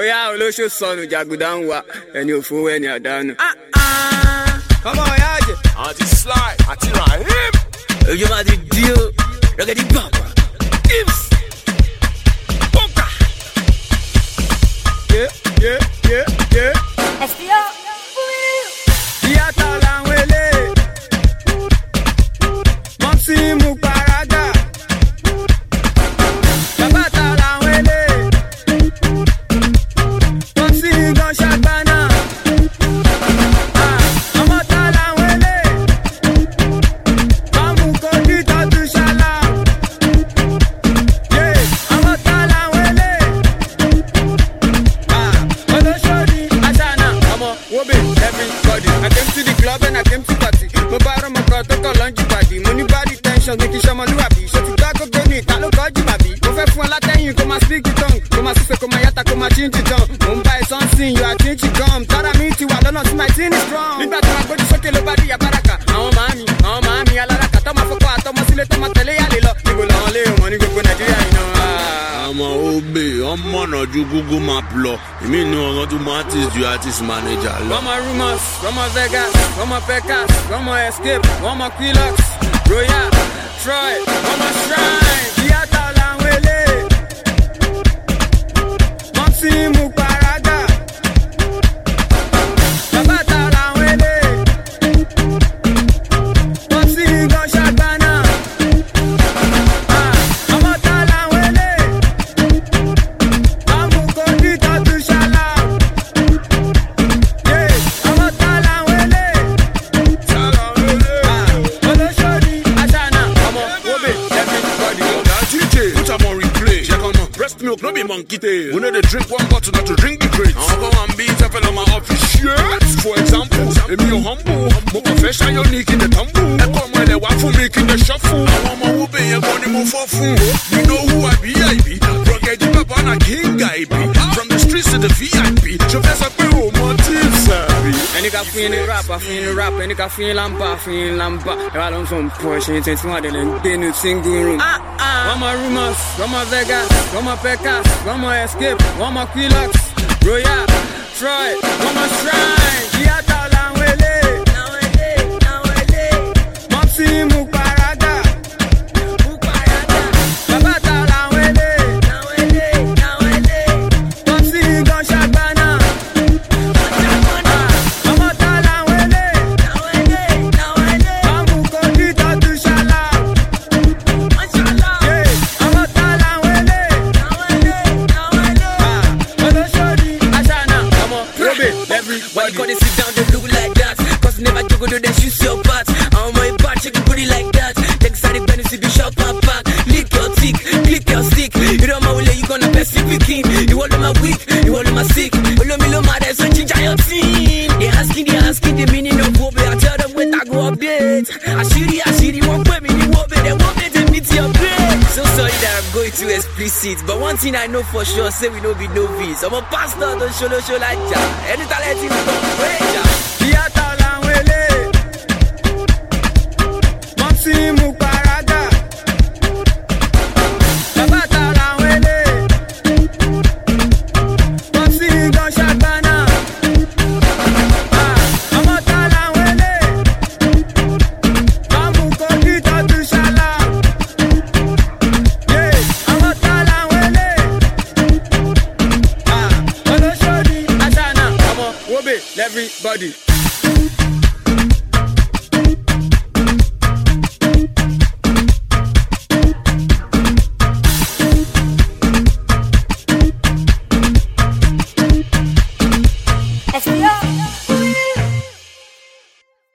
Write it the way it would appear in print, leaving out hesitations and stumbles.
Oya olóṣó sọnù jàgùdà ń wá ẹni òfowó ẹni àdánù. Ọmọ ọ̀yá àjẹ́. Àti Sly àti Rahim. Ojú máa ti di o, rọ̀gẹ̀dì bàbà. Ips. Pọ́kà. Yeah. STO. Ìyàtọ̀ làwọn eléyìí. Mọ̀sí mú paraga. Bàbá ta làwọn eléyìí. Mọ̀sí gan ṣàgbánà. Ọmọ ta làwọn eléyìí. Bámu kojú tọ́jú ṣálá. Ọmọ ta làwọn eléyìí. Olóṣòdì Aṣáná. Ọmọ Wobe everybody. I came to the club and I came to party. Mo bá rọ mo kọ́ tó kọ̀ lọ́njì pàdé. Mo ní body tension ní kí sọmọlúwàbí. Ṣé ti gbá gbogbo ní ìta ló kọ́ jù bàbí? Mo fẹ́ fún ọ látẹ̀yìn kó máa speak the tongue. Kó máa sísè kó máa yàtà kó máa change the tongue. Mo ń bá ẹ sọ́nsìn yóò àtúnṣe gum. Tára mi ti wà lọ́nà tí my team is strong. Nígbà tí wàá gbójú sókè ló bá di àbáràkà. Àwọn màámi aláràkà tó máa fọ́kọ́ àtọmọ sílé tó máa tẹ̀lé yàlè lọ. Níbo làwọn lé wọn ní gbogbo Nàìjíríà yìí náà? Ọmọ Obe, ọmọ náà ju Google Map lọ. Èmi ní ọ̀rọ̀ tó mọ artist ju artist manager lọ. One more Rumors, one more Vegas, one more Pecas, one more Escape, one more Quilox, Royal, Troy, one more Shrine. Ìyàtọ̀ làwọn eléyìí. Mọ̀sí mú paraga. Bàbá ta làwọn eléyìí. Mọ̀sí gan ṣàgbánà. Ọmọ ta làwọn eléyìí. Bámu kojú tọ́jú ṣálá. Ọmọ ta làwọn eléyìí. Olóṣòdì Aṣáná. Ọmọ Wobe everybody. That DJ, put am on replay. Check on breast milk, no be monkey tail. We know they drink one bottle, not to drink the crate. I'll go and beat up on my office shirt. For example, if you're humble, more professional, you're unique in the tumble. I come when they want for making the shuffle. I want my Wobe, you're going to move for food. You know who I be, Rugged Papa and a king I be. From the streets to the VIP. Professor Peru, my team, sorry. Ẹni ká fún yín ní rap, àfún yín ní rap. Ẹni ká fún yín lámbà, àfún yín lámbà. Ẹ wá ló ń fún Porsche 21 àdẹ̀lẹ̀ ń gbé ní single room. One more Rumors, one more Vegas, one more Pecas, one more Escape, one more Quilox, Royal, Troy, one more Shrine. Ìyàtọ̀ làwọn eléyìí. Mọ̀sí mú paraga. Bàbá ta làwọn eléyìí. Mọ̀sí gan ṣàgbánà. Ọmọ ta làwọn eléyìí. Bámu kojú tọ́jú ṣálá. Ọmọ ta làwọn eléyìí. Olóṣòdì Aṣáná. Ọmọ Wobe Why everybody. you gonna sit down, they look like that? Cause never juggle, do they shoot your part? I'm my part, check your booty like that. Take side of Benny, be shop and pack. Lick your tick, click your stick. You don't know where you gonna best fit picking. You all on my weak, you all on my sick. Follow me, low mad, so change your team. They asking the meaning of Wobe. I tell them when I go update. I shitty, won't put me in Wobe. They won't let them meet your brain. So sorry that I'm going too explicit. But one thing I know for sure, say we no be novice. I'm a pastor, don't show like that. Any talent you go, wait, Ìyàtọ̀ làwọn eléyìí. Mọ̀sí mú paraga. Bàbá ta làwọn eléyìí. Mọ̀sí gan ṣàgbánà. Ọmọ ta làwọn eléyìí. Bámu kojú tọ́jú ṣálá. Ọmọ ta làwọn eléyìí. Olóṣòdì Aṣáná. Ọmọ Wobe everybody.